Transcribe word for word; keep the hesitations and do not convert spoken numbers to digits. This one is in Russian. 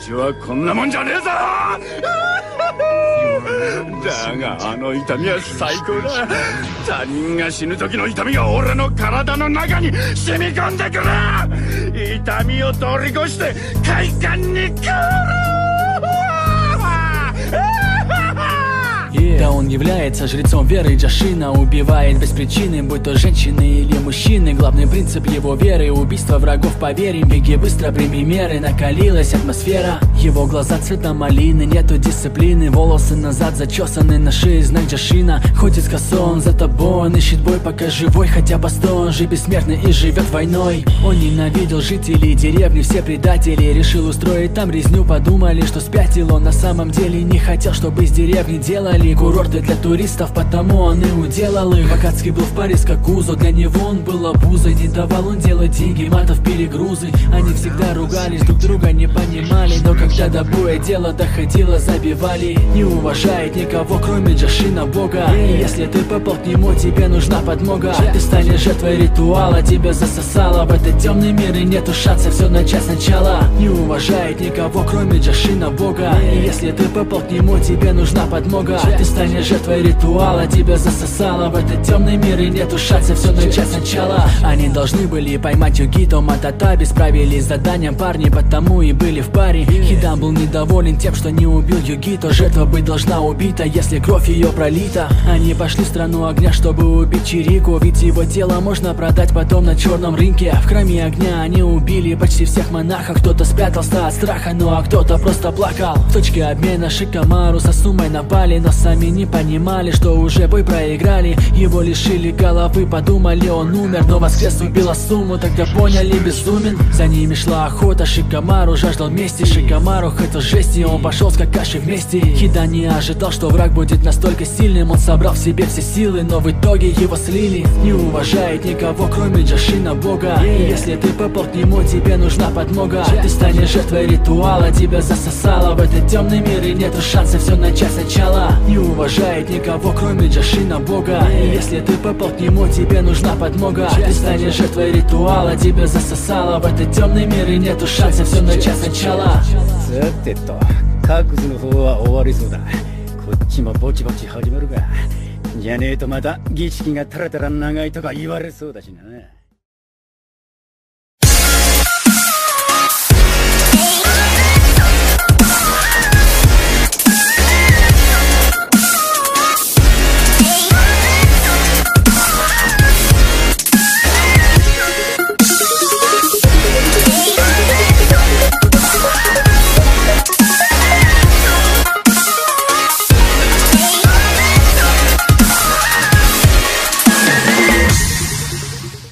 死はこんなもんじゃねえぞ。だがあの痛みは最高だ。他人が死ぬ時の痛みが俺の体の中に染み込んでくる。痛みを通り越して快感に変わる。 Да, он является жрецом веры Джашина. Убивает без причины, будь то женщины или мужчины. Главный принцип его веры — убийство врагов по вере. Беги быстро, прими меры, накалилась атмосфера. Его глаза цвета малины, нету дисциплины. Волосы назад зачесаны, на шее знак Джашина. Ходит с косой, он за тобой, он ищет бой, пока живой. Хотя постой, он же бессмертный и живет войной. Он ненавидел жителей деревни, все предатели. Решил устроить там резню, подумали, что спятил. Он на самом деле не хотел, чтобы из деревни делали курорты для туристов, потому он и уделал их. Вакацкий был в паре с Какузо, для него он был обузой. Не давал он делать деньги, матов перегрузы. Они всегда ругались, друг друга не понимали. Но когда до боя дело доходило, забивали. Не уважает никого, кроме Джашина бога. И если ты попал к нему, тебе нужна подмога. Ты станешь жертвой ритуала, тебя засосало в этот темный мир, и нету шанса все начать сначала. Не уважает никого, кроме Джашина бога. И если ты попал к нему, тебе нужна подмога. Ты станешь жертвой ритуала, тебя засосало в этот темный мир, и нету шанса все начать сначала. Они должны были поймать Югито Мататаби, справились с заданием парни, потому и были в паре. Хидан был недоволен тем, что не убил Югито. Жертва быть должна убита, если кровь ее пролита. Они пошли в страну огня, чтобы убить Чирику, ведь его тело можно продать потом на черном рынке. В храме огня они убили почти всех монахов. Кто-то спрятался от страха, ну а кто-то просто плакал. В точке обмена Шикамару со Сумой напали, но сами не понимали, что уже бой проиграли. Его лишили головы, подумали, он умер, но воскрес, убила Суму, тогда поняли, безумен. За ними шла охота, Шикамару жаждал мести. Шикамару хотел жести, он пошел с Какаши вместе. Хидан не ожидал, что враг будет настолько сильным. Он собрал в себе все силы, но в итоге его слили. Не уважает никого, кроме Джашина бога. И если ты попал к нему, тебе нужна подмога. Ты станешь жертвой ритуала, тебя засосало в этот темный мир, и нету шанса все начать сначала. Не уважает никого, кроме Джашина бога. И если ты попал к нему, тебе нужна подмога. Ты станешь жертвой ритуала, тебя засосало в этот темный мир, и нету шанса все начать сначала. さてと、各自の方は終わりそうだ。こっちもぼちぼち始めるか。じゃねえとまた儀式がタラタラ長いとか言われそうだしな。